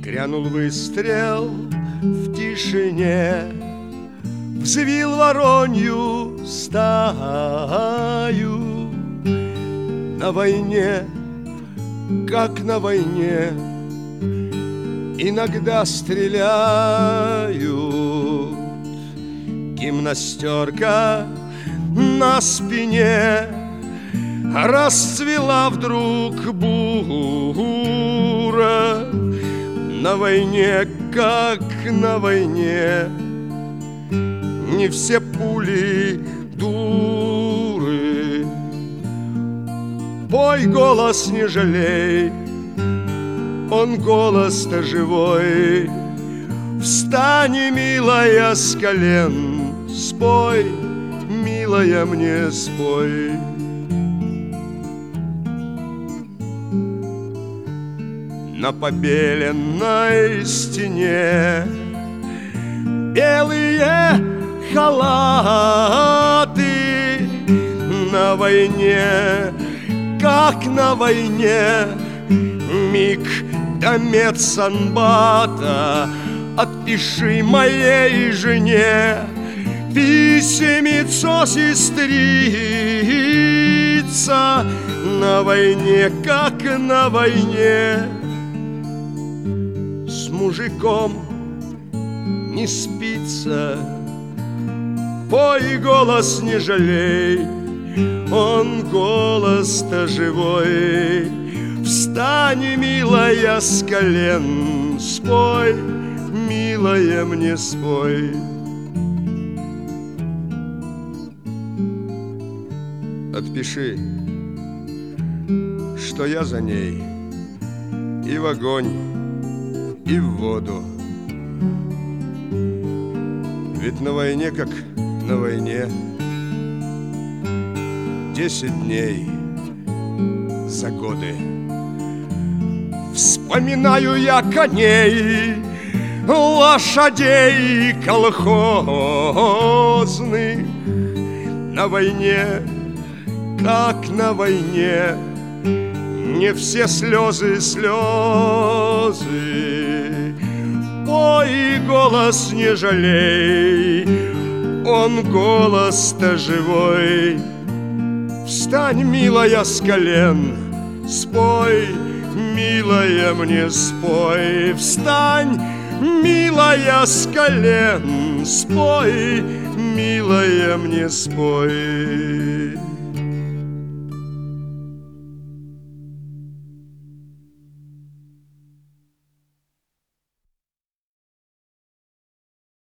Грянул выстрел в тишине, взвил воронью стаю. На войне, как на войне, иногда стреляют. Гимнастерка на спине расцвела вдруг бура. На войне, как на войне, не все пули дуры. Пой, голос, не жалей, он голос-то живой. Встань, милая, с колен, спой, милая, мне спой. На побеленной стене белые халаты. На войне, как на войне, миг до медсанбата. Отпиши моей жене писемецо, сестрица. На войне, как на войне, с мужиком не спится. Пой, голос, не жалей, он голос-то живой. Встань, милая, с колен, спой, милая, мне спой. Отпиши, что я за ней и в огонь, и в воду. Ведь на войне, как на войне, 10 дней за годы. Вспоминаю я коней, лошадей колхозных. На войне, как на войне, не все слезы слезы. Пой, голос, не жалей, он голос-то живой. Встань, милая, с колен, спой, милая, мне спой. Встань, милая, с колен, спой, милая, мне спой.